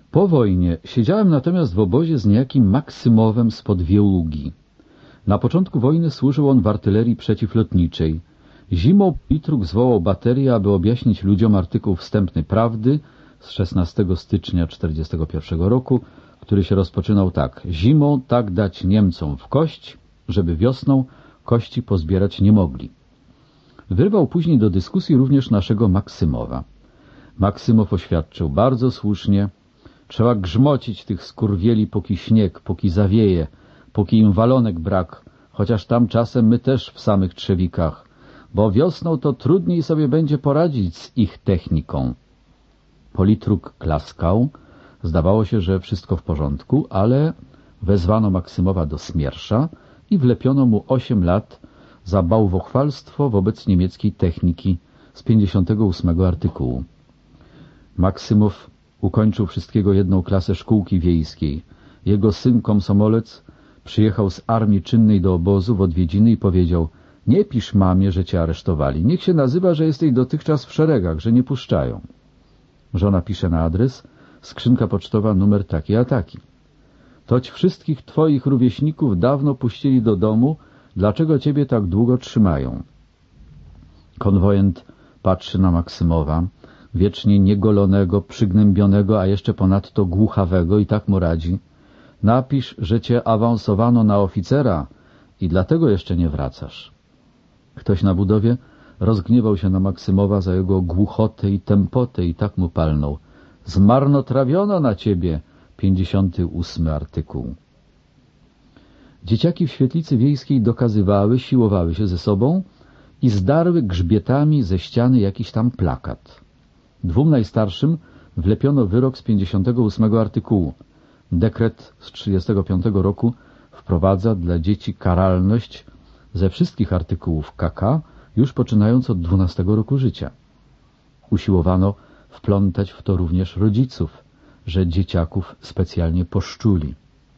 Po wojnie siedziałem natomiast w obozie z niejakim Maksymowem spod Wieługi. Na początku wojny służył on w artylerii przeciwlotniczej. Zimą Politruk zwołał baterię, aby objaśnić ludziom artykuł wstępny Prawdy z 16 stycznia 1941 roku, który się rozpoczynał tak: zimą tak dać Niemcom w kość, żeby wiosną kości pozbierać nie mogli. Wyrwał później do dyskusji również naszego Maksymowa. Maksymow oświadczył bardzo słusznie: trzeba grzmocić tych skurwieli, póki śnieg, póki zawieje, póki im walonek brak, chociaż tam czasem my też w samych trzewikach, bo wiosną to trudniej sobie będzie poradzić z ich techniką. Politruk klaskał, zdawało się, że wszystko w porządku, ale wezwano Maksymowa do Smiersza i wlepiono mu 8 lat za bałwochwalstwo wobec niemieckiej techniki z 58 artykułu. Maksymow ukończył wszystkiego 1 klasę szkółki wiejskiej. Jego syn komsomolec przyjechał z armii czynnej do obozu w odwiedziny i powiedział: nie pisz mamie, że cię aresztowali. Niech się nazywa, że jesteś dotychczas w szeregach, że nie puszczają. Żona pisze na adres: skrzynka pocztowa numer taki a taki. Toć wszystkich twoich rówieśników dawno puścili do domu, dlaczego ciebie tak długo trzymają? Konwojent patrzy na Maksymowa, wiecznie niegolonego, przygnębionego, a jeszcze ponadto głuchawego, i tak mu radzi: napisz, że cię awansowano na oficera i dlatego jeszcze nie wracasz. Ktoś na budowie rozgniewał się na Maksymowa za jego głuchotę i tępotę i tak mu palnął: zmarnotrawiono na ciebie 58 artykuł. Dzieciaki w świetlicy wiejskiej dokazywały, siłowały się ze sobą i zdarły grzbietami ze ściany jakiś tam plakat. 2 najstarszym wlepiono wyrok z 58 artykułu. Dekret z 35 roku wprowadza dla dzieci karalność ze wszystkich artykułów KK, już poczynając od 12 roku życia. Usiłowano wplątać w to również rodziców, że dzieciaków specjalnie poszczuli.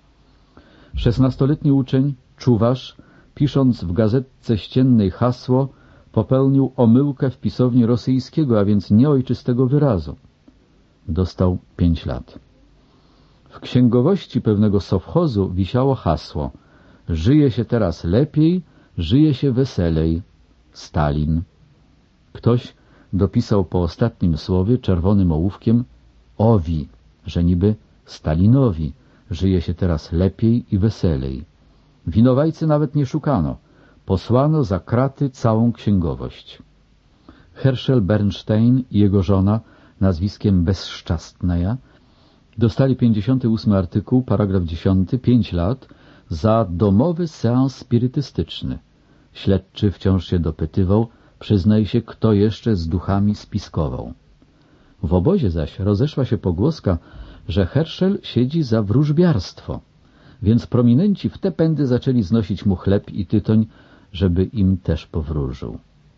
16-letni uczeń, czuwarz, pisząc w gazetce ściennej hasło, popełnił omyłkę w pisowni rosyjskiego, a więc nieojczystego wyrazu. Dostał 5 lat. W księgowości pewnego sowchozu wisiało hasło: żyje się teraz lepiej, żyje się weselej. Stalin. Ktoś dopisał po ostatnim słowie czerwonym ołówkiem owi, że niby Stalinowi żyje się teraz lepiej i weselej. Winowajcy nawet nie szukano. Posłano za kraty całą księgowość. Herschel Bernstein i jego żona, nazwiskiem Bezszczastnaja, dostali 58 artykuł, paragraf 10, 5 lat za domowy seans spirytystyczny. Śledczy wciąż się dopytywał: przyznaj się, kto jeszcze z duchami spiskował. W obozie zaś rozeszła się pogłoska, że Herschel siedzi za wróżbiarstwo, więc prominenci w te pędy zaczęli znosić mu chleb i tytoń, żeby im też powróżył.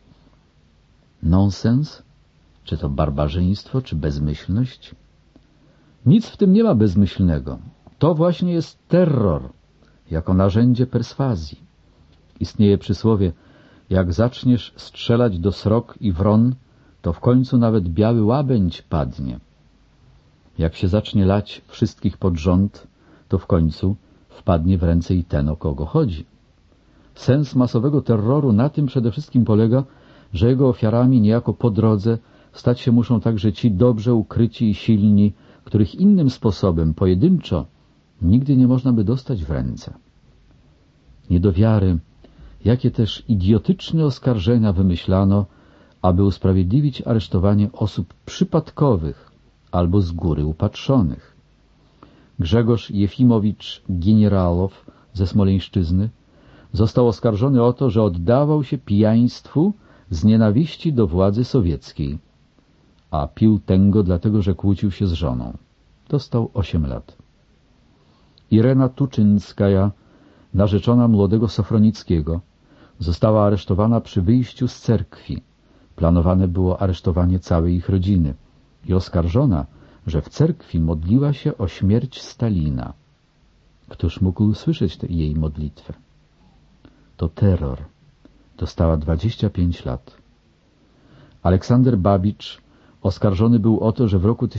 Nonsens? Czy to barbarzyństwo, czy bezmyślność? Nic w tym nie ma bezmyślnego. To właśnie jest terror, jako narzędzie perswazji. Istnieje przysłowie: jak zaczniesz strzelać do srok i wron, to w końcu nawet biały łabędź padnie. Jak się zacznie lać wszystkich pod rząd, to w końcu wpadnie w ręce i ten, o kogo chodzi. Sens masowego terroru na tym przede wszystkim polega, że jego ofiarami niejako po drodze stać się muszą także ci dobrze ukryci i silni, których innym sposobem, pojedynczo, nigdy nie można by dostać w ręce. Nie do wiary, jakie też idiotyczne oskarżenia wymyślano, aby usprawiedliwić aresztowanie osób przypadkowych albo z góry upatrzonych. Grzegorz Jefimowicz Generalow ze Smoleńszczyzny został oskarżony o to, że oddawał się pijaństwu z nienawiści do władzy sowieckiej, a pił tęgo dlatego, że kłócił się z żoną. Dostał 8 lat. Irena Tuczynskaja, narzeczona młodego Sofronickiego, została aresztowana przy wyjściu z cerkwi. Planowane było aresztowanie całej ich rodziny i oskarżona, że w cerkwi modliła się o śmierć Stalina. Któż mógł usłyszeć jej modlitwę? To terror. Dostała 25 lat. Aleksander Babicz Oskarżony był o to, że w roku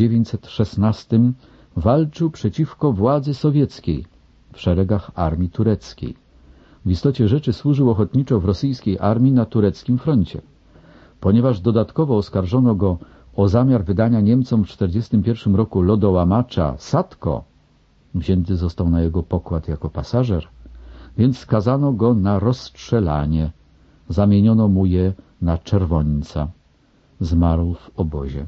1916 walczył przeciwko władzy sowieckiej w szeregach armii tureckiej. W istocie rzeczy służył ochotniczo w rosyjskiej armii na tureckim froncie. Ponieważ dodatkowo oskarżono go o zamiar wydania Niemcom w 1941 roku lodołamacza Sadko, wzięty został na jego pokład jako pasażer, więc skazano go na rozstrzelanie. Zamieniono mu je na czerwońca. Zmarł w obozie.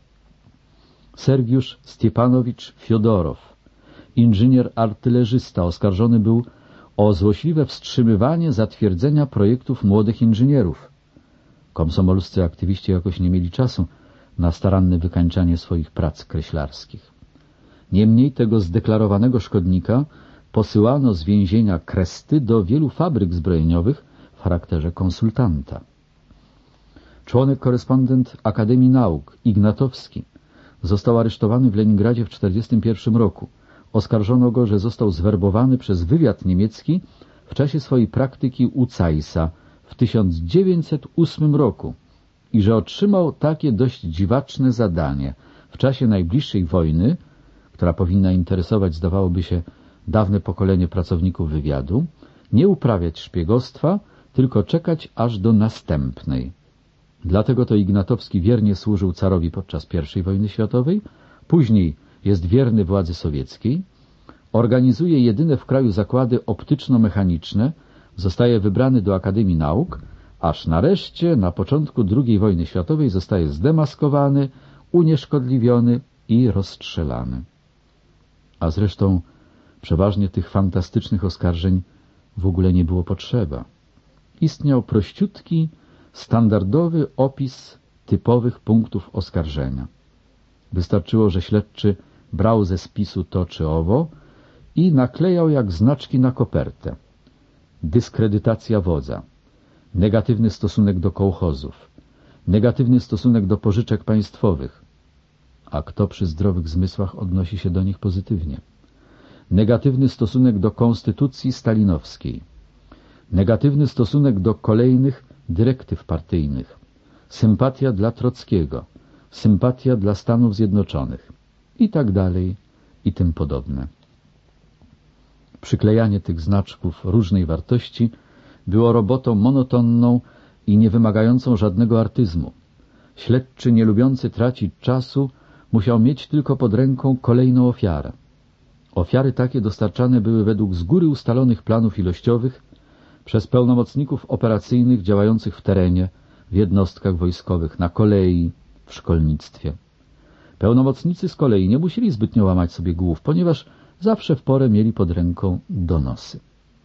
Sergiusz Stiepanowicz Fiodorow, inżynier-artylerzysta, oskarżony był o złośliwe wstrzymywanie zatwierdzenia projektów młodych inżynierów. Komsomolscy aktywiści jakoś nie mieli czasu na staranne wykańczanie swoich prac kreślarskich. Niemniej tego zdeklarowanego szkodnika posyłano z więzienia Kresty do wielu fabryk zbrojeniowych w charakterze konsultanta. Członek korespondent Akademii Nauk Ignatowski został aresztowany w Leningradzie w 1941 roku. Oskarżono go, że został zwerbowany przez wywiad niemiecki w czasie swojej praktyki u Zeissa w 1908 roku i że otrzymał takie dość dziwaczne zadanie w czasie najbliższej wojny, która powinna interesować, zdawałoby się, dawne pokolenie pracowników wywiadu, nie uprawiać szpiegostwa, tylko czekać aż do następnej. Dlatego to Ignatowski wiernie służył carowi podczas I wojny światowej, później jest wierny władzy sowieckiej, organizuje jedyne w kraju zakłady optyczno-mechaniczne, zostaje wybrany do Akademii Nauk, aż nareszcie na początku II wojny światowej zostaje zdemaskowany, unieszkodliwiony i rozstrzelany. A zresztą przeważnie tych fantastycznych oskarżeń w ogóle nie było potrzeba. Istniał prościutki, standardowy opis typowych punktów oskarżenia. Wystarczyło, że śledczy brał ze spisu to czy owo i naklejał jak znaczki na kopertę. Dyskredytacja wodza, negatywny stosunek do kołchozów, negatywny stosunek do pożyczek państwowych, a kto przy zdrowych zmysłach odnosi się do nich pozytywnie, negatywny stosunek do konstytucji stalinowskiej, negatywny stosunek do kolejnych dyrektyw partyjnych, sympatia dla Trockiego, sympatia dla Stanów Zjednoczonych i tak dalej i tym podobne. Przyklejanie tych znaczków różnej wartości było robotą monotonną i nie wymagającą żadnego artyzmu. Śledczy, nie lubiący tracić czasu, musiał mieć tylko pod ręką kolejną ofiarę. Ofiary takie dostarczane były według z góry ustalonych planów ilościowych przez pełnomocników operacyjnych działających w terenie, w jednostkach wojskowych, na kolei, w szkolnictwie. Pełnomocnicy z kolei nie musieli zbytnio łamać sobie głów, ponieważ zawsze w porę mieli pod ręką donosy.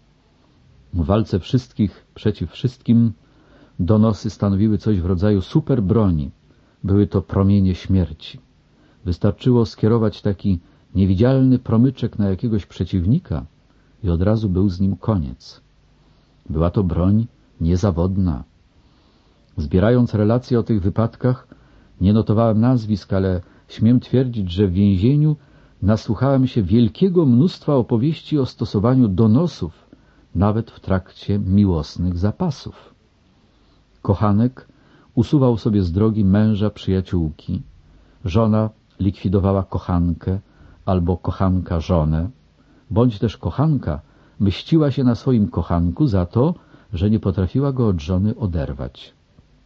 W walce wszystkich przeciw wszystkim donosy stanowiły coś w rodzaju superbroni. Były to promienie śmierci. Wystarczyło skierować taki niewidzialny promyczek na jakiegoś przeciwnika i od razu był z nim koniec. Była to broń niezawodna. Zbierając relacje o tych wypadkach, nie notowałem nazwisk, ale śmiem twierdzić, że w więzieniu nasłuchałem się wielkiego mnóstwa opowieści o stosowaniu donosów, nawet w trakcie miłosnych zapasów. Kochanek usuwał sobie z drogi męża przyjaciółki, żona likwidowała kochankę albo kochanka żonę, bądź też kochanka mściła się na swoim kochanku za to, że nie potrafiła go od żony oderwać.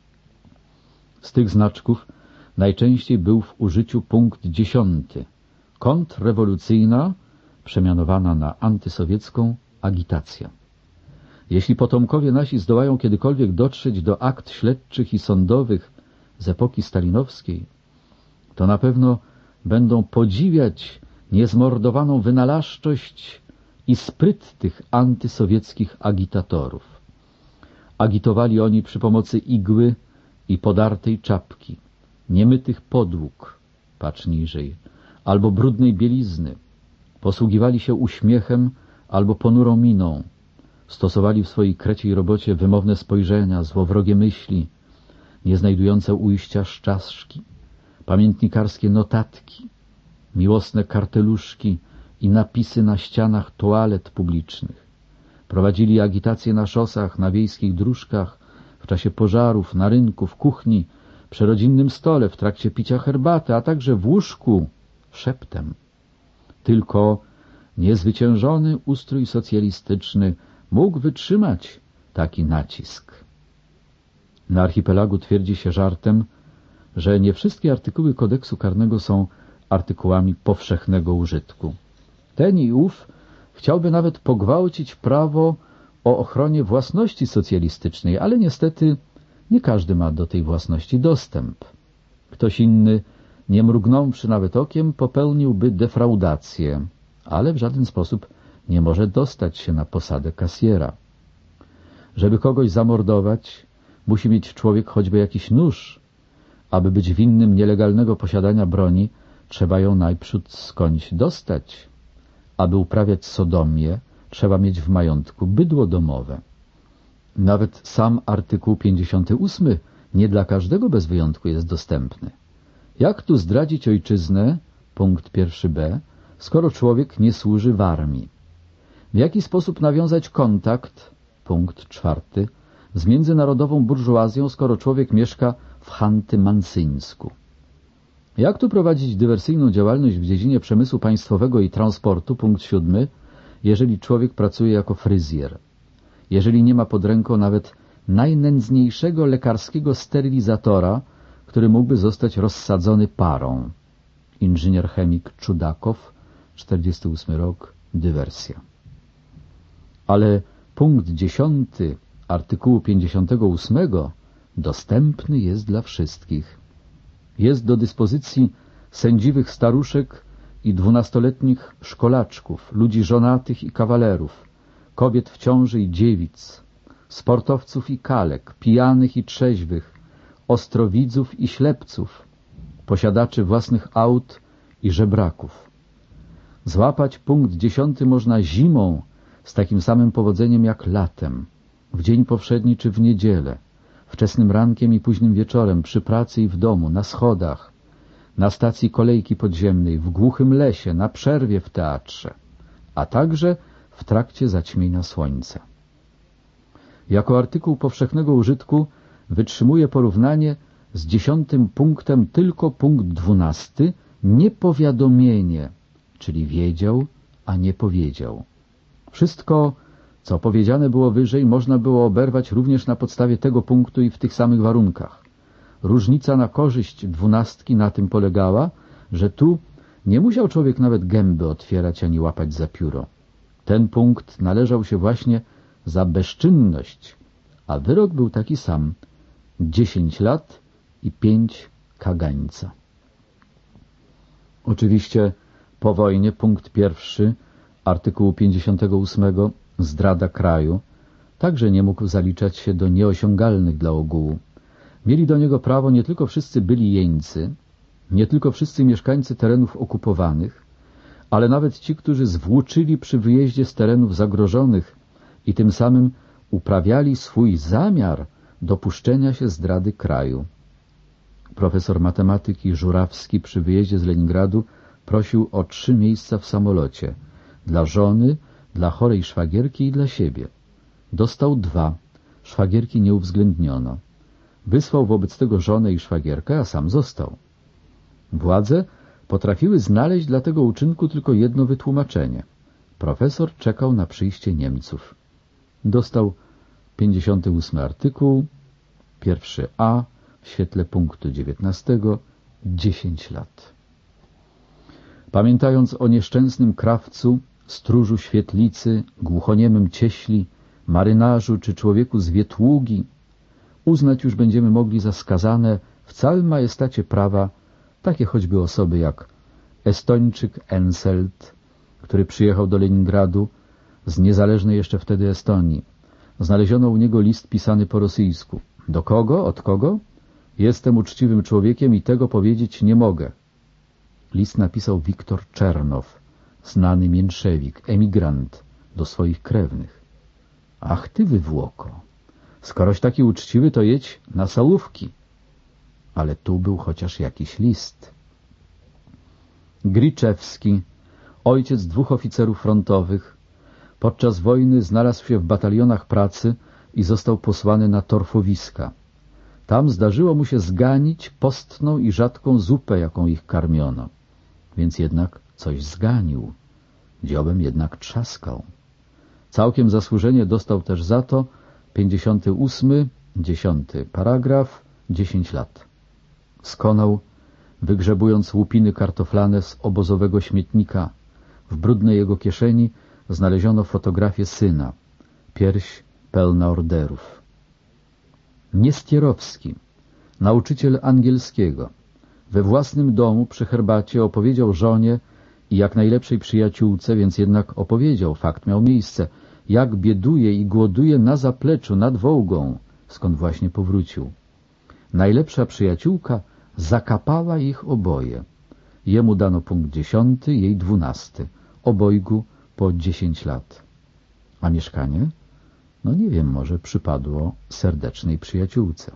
Z tych znaczków najczęściej był w użyciu punkt 10. Kontrrewolucyjna, przemianowana na antysowiecką, agitacja. Jeśli potomkowie nasi zdołają kiedykolwiek dotrzeć do akt śledczych i sądowych z epoki stalinowskiej, to na pewno będą podziwiać niezmordowaną wynalazczość i spryt tych antysowieckich agitatorów. Agitowali oni przy pomocy igły i podartej czapki, niemytych podłóg, patrz niżej, albo brudnej bielizny. Posługiwali się uśmiechem albo ponurą miną. Stosowali w swojej kreciej robocie wymowne spojrzenia, złowrogie myśli, nie znajdujące ujścia szczaszki, pamiętnikarskie notatki, miłosne karteluszki i napisy na ścianach toalet publicznych. Prowadzili agitację na szosach, na wiejskich dróżkach, w czasie pożarów, na rynku, w kuchni, przy rodzinnym stole, w trakcie picia herbaty, a także w łóżku szeptem. Tylko niezwyciężony ustrój socjalistyczny mógł wytrzymać taki nacisk. Na archipelagu twierdzi się żartem, że nie wszystkie artykuły kodeksu karnego są artykułami powszechnego użytku. Ten i ów chciałby nawet pogwałcić prawo o ochronie własności socjalistycznej, ale niestety nie każdy ma do tej własności dostęp. Ktoś inny, nie mrugnąwszy nawet okiem, popełniłby defraudację, ale w żaden sposób nie może dostać się na posadę kasjera. Żeby kogoś zamordować, musi mieć człowiek choćby jakiś nóż. Aby być winnym nielegalnego posiadania broni, trzeba ją najprzód skądś dostać. Aby uprawiać sodomię, trzeba mieć w majątku bydło domowe. Nawet sam artykuł 58 nie dla każdego bez wyjątku jest dostępny. Jak tu zdradzić ojczyznę, punkt 1b, skoro człowiek nie służy w armii? W jaki sposób nawiązać kontakt, punkt 4, z międzynarodową burżuazją, skoro człowiek mieszka w Chanty-Mansyńsku? Jak tu prowadzić dywersyjną działalność w dziedzinie przemysłu państwowego i transportu, punkt 7, jeżeli człowiek pracuje jako fryzjer? Jeżeli nie ma pod ręką nawet najnędzniejszego lekarskiego sterylizatora, który mógłby zostać rozsadzony parą. Inżynier chemik Czudakow, 48 rok, dywersja. Ale punkt 10 artykułu 58 dostępny jest dla wszystkich. Jest do dyspozycji sędziwych staruszek i 12-letnich szkolaczków, ludzi żonatych i kawalerów, kobiet w ciąży i dziewic, sportowców i kalek, pijanych i trzeźwych, ostrowidzów i ślepców, posiadaczy własnych aut i żebraków. Złapać punkt 10 można zimą z takim samym powodzeniem jak latem, w dzień powszedni czy w niedzielę, wczesnym rankiem i późnym wieczorem, przy pracy i w domu, na schodach, na stacji kolejki podziemnej, w głuchym lesie, na przerwie w teatrze, a także w trakcie zaćmienia słońca. Jako artykuł powszechnego użytku wytrzymuje porównanie z 10 punktem tylko punkt 12, niepowiadomienie, czyli wiedział, a nie powiedział. Wszystko, co powiedziane było wyżej, można było oberwać również na podstawie tego punktu i w tych samych warunkach. Różnica na korzyść 12 na tym polegała, że tu nie musiał człowiek nawet gęby otwierać ani łapać za pióro. Ten punkt należał się właśnie za bezczynność, a wyrok był taki sam: 10 lat i 5 kagańca. Oczywiście po wojnie punkt 1 artykułu 58 zdrada kraju także nie mógł zaliczać się do nieosiągalnych dla ogółu. Mieli do niego prawo nie tylko wszyscy byli jeńcy, nie tylko wszyscy mieszkańcy terenów okupowanych, ale nawet ci, którzy zwłóczyli przy wyjeździe z terenów zagrożonych i tym samym uprawiali swój zamiar dopuszczenia się zdrady kraju. Profesor matematyki Żurawski przy wyjeździe z Leningradu prosił o 3 miejsca w samolocie. Dla żony, dla chorej szwagierki i dla siebie. Dostał 2. Szwagierki nie uwzględniono. Wysłał wobec tego żonę i szwagierkę, a sam został. Władze potrafiły znaleźć dla tego uczynku tylko jedno wytłumaczenie. Profesor czekał na przyjście Niemców. Dostał 58 artykuł, 1a, w świetle punktu 19, 10 lat. Pamiętając o nieszczęsnym krawcu, stróżu świetlicy, głuchoniemym cieśli, marynarzu czy człowieku z Wietługi, uznać już będziemy mogli za skazane w całym majestacie prawa takie choćby osoby jak Estończyk Enselt, który przyjechał do Leningradu z niezależnej jeszcze wtedy Estonii. Znaleziono u niego list pisany po rosyjsku. Do kogo? Od kogo? Jestem uczciwym człowiekiem i tego powiedzieć nie mogę. List napisał Wiktor Czernow, znany mięszewik, emigrant, do swoich krewnych. Ach ty wywłoko, skoroś taki uczciwy, to jedź na Salówki. Ale tu był chociaż jakiś list. Griczewski, ojciec 2 oficerów frontowych, podczas wojny znalazł się w batalionach pracy i został posłany na torfowiska. Tam zdarzyło mu się zganić postną i rzadką zupę, jaką ich karmiono. Więc jednak coś zganił. Dziobem jednak trzaskał. Całkiem zasłużenie dostał też za to 58, 10 paragraf, 10 lat. Skonał, wygrzebując łupiny kartoflane z obozowego śmietnika. W brudnej jego kieszeni znaleziono fotografię syna. Pierś pełna orderów. Niestierowski, nauczyciel angielskiego, we własnym domu przy herbacie opowiedział żonie i jak najlepszej przyjaciółce, więc jednak opowiedział, fakt miał miejsce, jak bieduje i głoduje na zapleczu nad Wołgą, skąd właśnie powrócił. Najlepsza przyjaciółka zakapała ich oboje. Jemu dano punkt 10, jej 12. Obojgu po 10 lat. A mieszkanie? No nie wiem, może przypadło serdecznej przyjaciółce.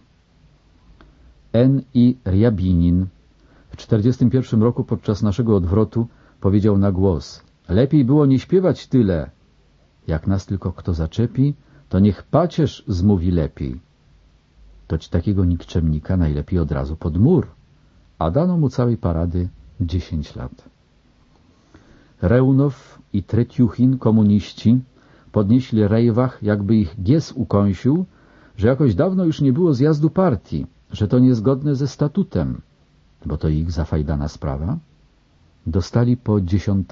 N.I. Rjabinin w 41 roku podczas naszego odwrotu powiedział na głos: lepiej było nie śpiewać tyle. Jak nas tylko kto zaczepi, to niech pacierz zmówi lepiej. Toć takiego nikczemnika najlepiej od razu pod mur, a dano mu całej parady 10 lat. Reunow i Tretiuchin, komuniści, podnieśli rejwach, jakby ich gies ukąsił, że jakoś dawno już nie było zjazdu partii, że to niezgodne ze statutem, bo to ich zafajdana sprawa. Dostali po 10.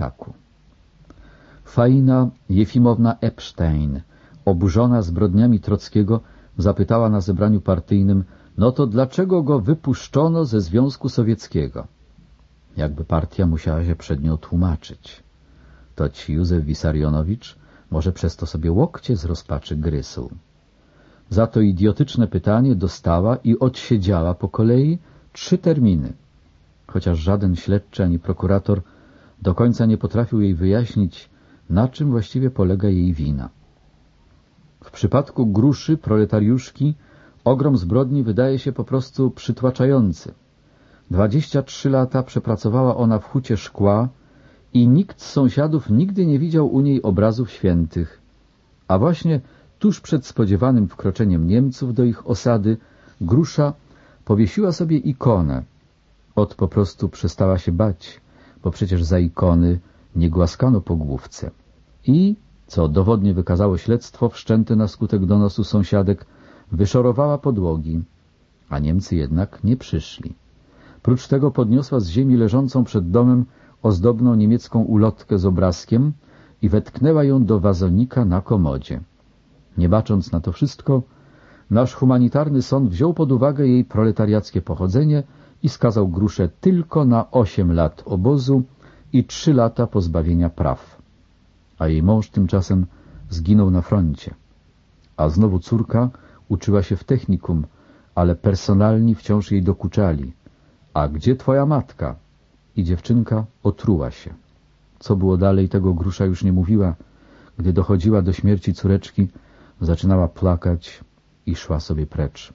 Faina Jefimowna Epstein, oburzona zbrodniami Trockiego, zapytała na zebraniu partyjnym: no to dlaczego go wypuszczono ze Związku Sowieckiego? Jakby partia musiała się przed nią tłumaczyć. Toć Józef Wisarionowicz może przez to sobie łokcie z rozpaczy gryzł. Za to idiotyczne pytanie dostała i odsiedziała po kolei 3 terminy, chociaż żaden śledczy ani prokurator do końca nie potrafił jej wyjaśnić, na czym właściwie polega jej wina. W przypadku Gruszy, proletariuszki, ogrom zbrodni wydaje się po prostu przytłaczający. 23 lata przepracowała ona w hucie szkła i nikt z sąsiadów nigdy nie widział u niej obrazów świętych. A właśnie tuż przed spodziewanym wkroczeniem Niemców do ich osady Grusza powiesiła sobie ikonę. Ot po prostu przestała się bać, bo przecież za ikony nie głaskano po główce. I, co dowodnie wykazało śledztwo wszczęte na skutek donosu sąsiadek, wyszorowała podłogi, a Niemcy jednak nie przyszli. Prócz tego podniosła z ziemi leżącą przed domem ozdobną niemiecką ulotkę z obrazkiem i wetknęła ją do wazonika na komodzie. Nie bacząc na to wszystko, nasz humanitarny sąd wziął pod uwagę jej proletariackie pochodzenie i skazał Gruszę tylko na 8 lat obozu i 3 lata pozbawienia praw. A jej mąż tymczasem zginął na froncie. A znowu córka uczyła się w technikum, ale personalni wciąż jej dokuczali. A gdzie twoja matka? I dziewczynka otruła się. Co było dalej, tego Grusza już nie mówiła. Gdy dochodziła do śmierci córeczki, zaczynała plakać i szła sobie precz.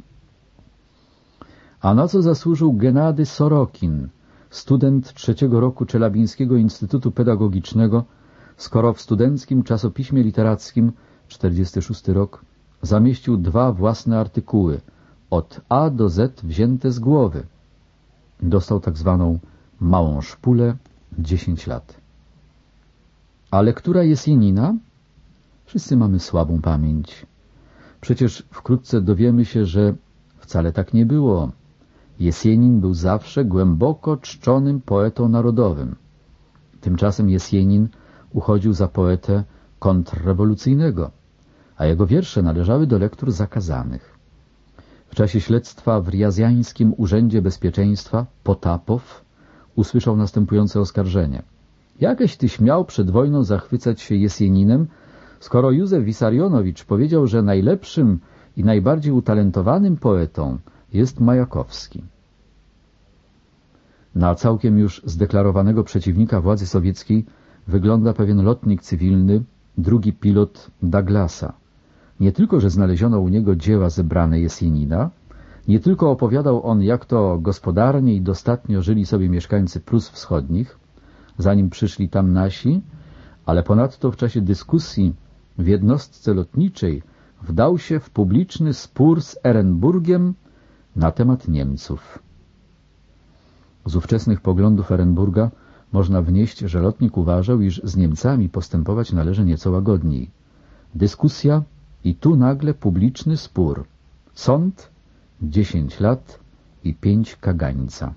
A na co zasłużył Genady Sorokin, student 3. roku Czelabińskiego Instytutu Pedagogicznego, skoro w studenckim czasopiśmie literackim, 46 rok, zamieścił 2 własne artykuły, od A do Z wzięte z głowy. Dostał tak zwaną małą szpulę, 10 lat. A lektura Jesjenina? Wszyscy mamy słabą pamięć. Przecież wkrótce dowiemy się, że wcale tak nie było. Jesjenin był zawsze głęboko czczonym poetą narodowym. Tymczasem Jesjenin uchodził za poetę kontrrewolucyjnego, a jego wiersze należały do lektur zakazanych. W czasie śledztwa w Riazjańskim Urzędzie Bezpieczeństwa Potapow usłyszał następujące oskarżenie. Jakeś ty śmiał przed wojną zachwycać się Jesjeninem, skoro Józef Wisarionowicz powiedział, że najlepszym i najbardziej utalentowanym poetą jest Majakowski. Na całkiem już zdeklarowanego przeciwnika władzy sowieckiej wygląda pewien lotnik cywilny, drugi pilot Douglasa. Nie tylko, że znaleziono u niego dzieła zebrane Jesjenina, nie tylko opowiadał on, jak to gospodarnie i dostatnio żyli sobie mieszkańcy Prus Wschodnich, zanim przyszli tam nasi, ale ponadto w czasie dyskusji w jednostce lotniczej wdał się w publiczny spór z Ehrenburgiem na temat Niemców. Z ówczesnych poglądów Ehrenburga można wnieść, że lotnik uważał, iż z Niemcami postępować należy nieco łagodniej. Dyskusja i tu nagle publiczny spór. Sąd, 10 lat i 5 kagańca.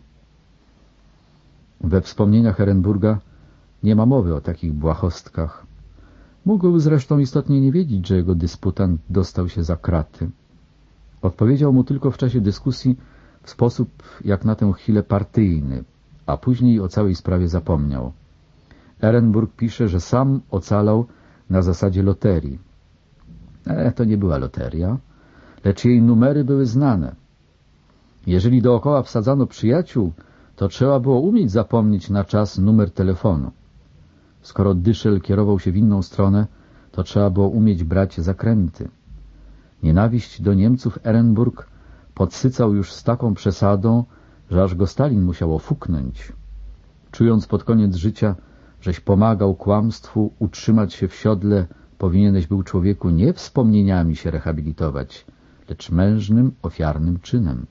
We wspomnieniach Ehrenburga nie ma mowy o takich błahostkach. Mógł zresztą istotnie nie wiedzieć, że jego dysputant dostał się za kraty. Odpowiedział mu tylko w czasie dyskusji w sposób jak na tę chwilę partyjny, a później o całej sprawie zapomniał. Ehrenburg pisze, że sam ocalał na zasadzie loterii. To nie była loteria, lecz jej numery były znane. Jeżeli dookoła wsadzano przyjaciół, to trzeba było umieć zapomnieć na czas numer telefonu. Skoro Dyszel kierował się w inną stronę, to trzeba było umieć brać zakręty. Nienawiść do Niemców Ehrenburg podsycał już z taką przesadą, że aż go Stalin musiał ofuknąć. Czując pod koniec życia, żeś pomagał kłamstwu utrzymać się w siodle, powinieneś był, człowieku, nie wspomnieniami się rehabilitować, lecz mężnym, ofiarnym czynem.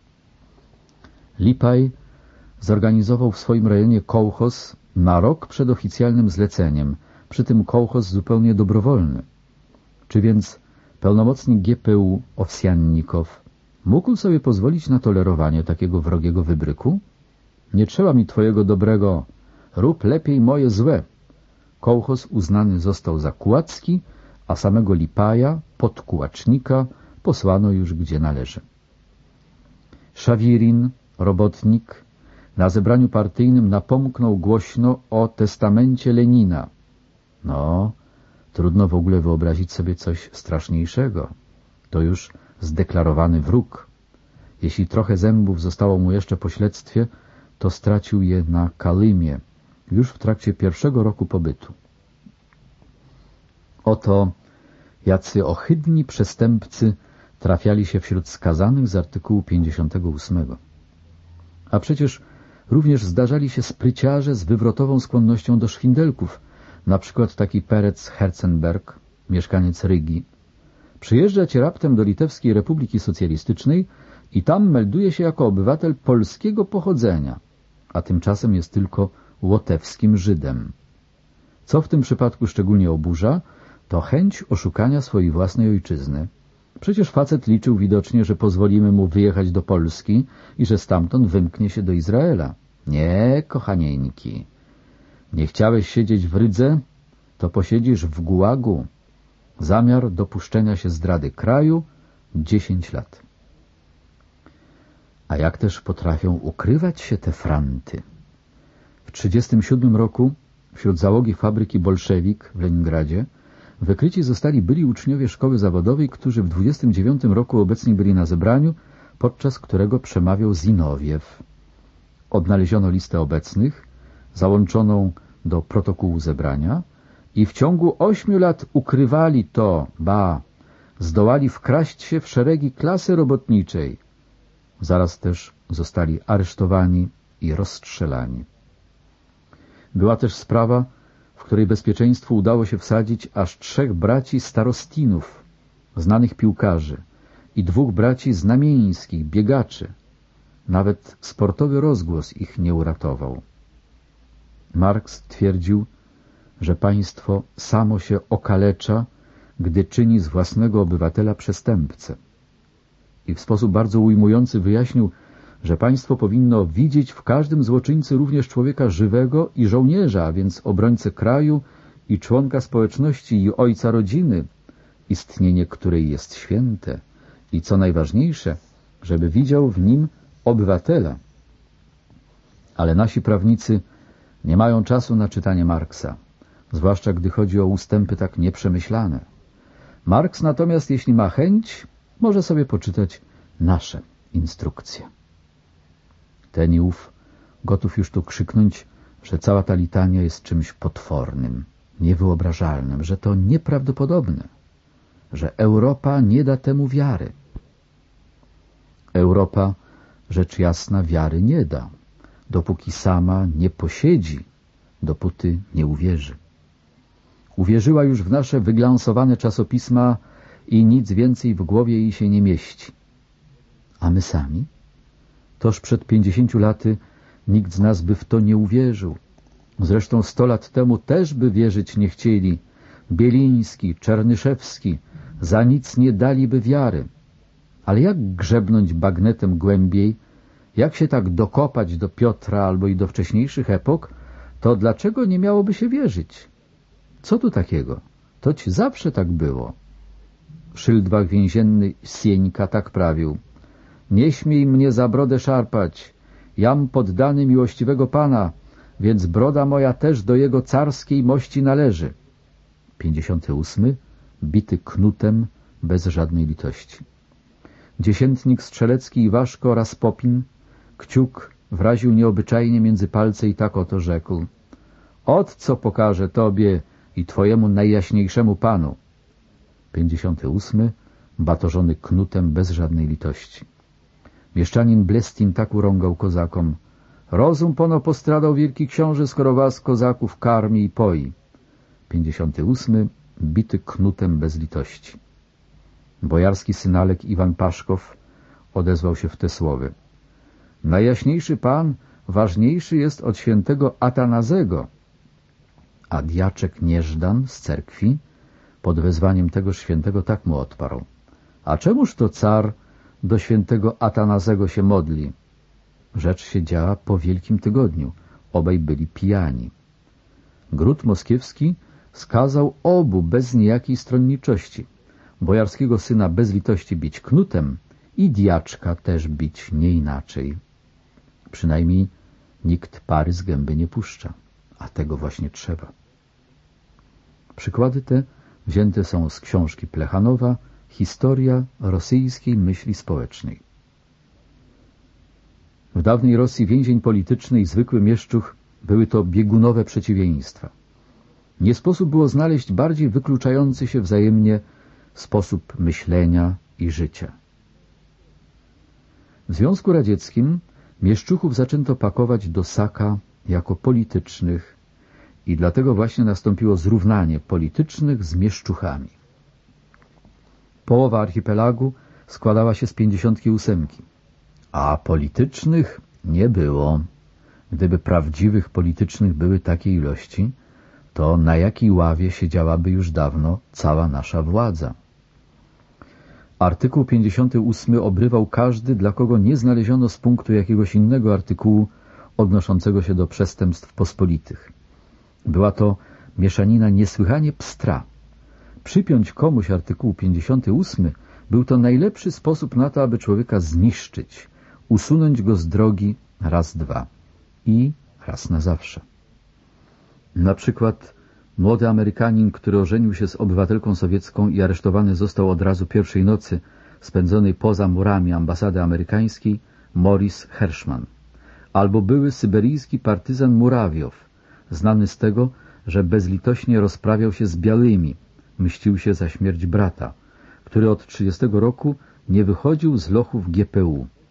Lipaj zorganizował w swoim rejonie kołchoz na rok przed oficjalnym zleceniem, przy tym kołchoz zupełnie dobrowolny. Czy więc pełnomocnik GPU Owsiannikow mógł sobie pozwolić na tolerowanie takiego wrogiego wybryku? Nie trzeba mi twojego dobrego, rób lepiej moje złe. Kołchoz uznany został za kułacki, a samego Lipaja, podkułacznika, posłano już gdzie należy. Szawirin, robotnik, na zebraniu partyjnym napomknął głośno o testamencie Lenina. Trudno w ogóle wyobrazić sobie coś straszniejszego. To już zdeklarowany wróg. Jeśli trochę zębów zostało mu jeszcze po śledztwie, to stracił je na Kalymie, już w trakcie pierwszego roku pobytu. Oto jacy ohydni przestępcy trafiali się wśród skazanych z artykułu 58. A przecież również zdarzali się spryciarze z wywrotową skłonnością do szwindelków, na przykład taki Perec Herzenberg, mieszkaniec Rygi. Przyjeżdża ci raptem do Litewskiej Republiki Socjalistycznej i tam melduje się jako obywatel polskiego pochodzenia, a tymczasem jest tylko łotewskim Żydem. Co w tym przypadku szczególnie oburza, to chęć oszukania swojej własnej ojczyzny. Przecież facet liczył widocznie, że pozwolimy mu wyjechać do Polski i że stamtąd wymknie się do Izraela. Nie, kochanieńki. Nie chciałeś siedzieć w Rydze, to posiedzisz w gułagu. Zamiar dopuszczenia się zdrady kraju 10 lat. A jak też potrafią ukrywać się te franty? W 1937 roku wśród załogi fabryki Bolszewik w Leningradzie wykryci zostali byli uczniowie szkoły zawodowej, którzy w 29 roku obecni byli na zebraniu, podczas którego przemawiał Zinowiew. Odnaleziono listę obecnych, załączoną do protokołu zebrania i w ciągu 8 lat ukrywali to, zdołali wkraść się w szeregi klasy robotniczej. Zaraz też zostali aresztowani i rozstrzelani. Była też sprawa, w której bezpieczeństwu udało się wsadzić aż 3 braci Starostinów, znanych piłkarzy, i 2 braci Znamieńskich, biegaczy. Nawet sportowy rozgłos ich nie uratował. Marks twierdził, że państwo samo się okalecza, gdy czyni z własnego obywatela przestępcę. I w sposób bardzo ujmujący wyjaśnił, że państwo powinno widzieć w każdym złoczyńcy również człowieka żywego i żołnierza, a więc obrońcę kraju i członka społeczności i ojca rodziny, istnienie której jest święte i co najważniejsze, żeby widział w nim obywatela. Ale nasi prawnicy nie mają czasu na czytanie Marksa, zwłaszcza gdy chodzi o ustępy tak nieprzemyślane. Marks natomiast, jeśli ma chęć, może sobie poczytać nasze instrukcje. Ten i ów gotów już tu krzyknąć, że cała ta litania jest czymś potwornym, niewyobrażalnym, że to nieprawdopodobne, że Europa nie da temu wiary. Europa, rzecz jasna, wiary nie da, dopóki sama nie posiedzi, dopóty nie uwierzy. Uwierzyła już w nasze wyglansowane czasopisma i nic więcej w głowie jej się nie mieści. A my sami? Toż przed 50 laty nikt z nas by w to nie uwierzył. Zresztą 100 lat temu też by wierzyć nie chcieli. Bieliński, Czernyszewski za nic nie daliby wiary. Ale jak grzebnąć bagnetem głębiej, jak się tak dokopać do Piotra albo i do wcześniejszych epok, to dlaczego nie miałoby się wierzyć? Co tu takiego? Toć zawsze tak było. Szyldwach więzienny Sieńka tak prawił. Nie śmiej mnie za brodę szarpać. Jam poddany miłościwego Pana, więc broda moja też do jego carskiej mości należy. 58. Bity knutem bez żadnej litości. Dziesiętnik strzelecki Iwaszko Raspopin kciuk wraził nieobyczajnie między palce i tak oto rzekł. Ot co pokażę tobie i twojemu najjaśniejszemu Panu. 58. Batorzony knutem bez żadnej litości. Mieszczanin Blestin tak urągał kozakom. Rozum pono postradał wielki książę, skoro was kozaków karmi i poi. 58. Bity knutem bez litości. Bojarski synalek Iwan Paszkow odezwał się w te słowy. Najjaśniejszy Pan ważniejszy jest od świętego Atanazego. A diaczek Nieżdan z cerkwi pod wezwaniem tegoż świętego tak mu odparł. A czemuż to car do świętego Atanazego się modli? Rzecz się działa po Wielkim Tygodniu. Obaj byli pijani. Gród Moskiewski skazał obu bez niejakiej stronniczości. Bojarskiego syna bez litości bić knutem i diaczka też bić nie inaczej. Przynajmniej nikt pary z gęby nie puszcza, a tego właśnie trzeba. Przykłady te wzięte są z książki Plechanowa Historia rosyjskiej myśli społecznej. W dawnej Rosji więzień polityczny i zwykły mieszczuch były to biegunowe przeciwieństwa. Nie sposób było znaleźć bardziej wykluczający się wzajemnie sposób myślenia i życia. W Związku Radzieckim mieszczuchów zaczęto pakować do saka jako politycznych i dlatego właśnie nastąpiło zrównanie politycznych z mieszczuchami. Połowa archipelagu składała się z 58, a politycznych nie było. Gdyby prawdziwych politycznych były takie ilości, to na jakiej ławie siedziałaby już dawno cała nasza władza. Artykuł 58 obrywał każdy, dla kogo nie znaleziono z punktu jakiegoś innego artykułu odnoszącego się do przestępstw pospolitych. Była to mieszanina niesłychanie pstra. Przypiąć komuś artykuł 58 był to najlepszy sposób na to, aby człowieka zniszczyć, usunąć go z drogi raz, dwa i raz na zawsze. Na przykład młody Amerykanin, który ożenił się z obywatelką sowiecką i aresztowany został od razu pierwszej nocy spędzonej poza murami ambasady amerykańskiej, Morris Hershman, albo były syberyjski partyzan Murawiow, znany z tego, że bezlitośnie rozprawiał się z białymi, mścił się za śmierć brata, który od 30 roku nie wychodził z lochów GPU.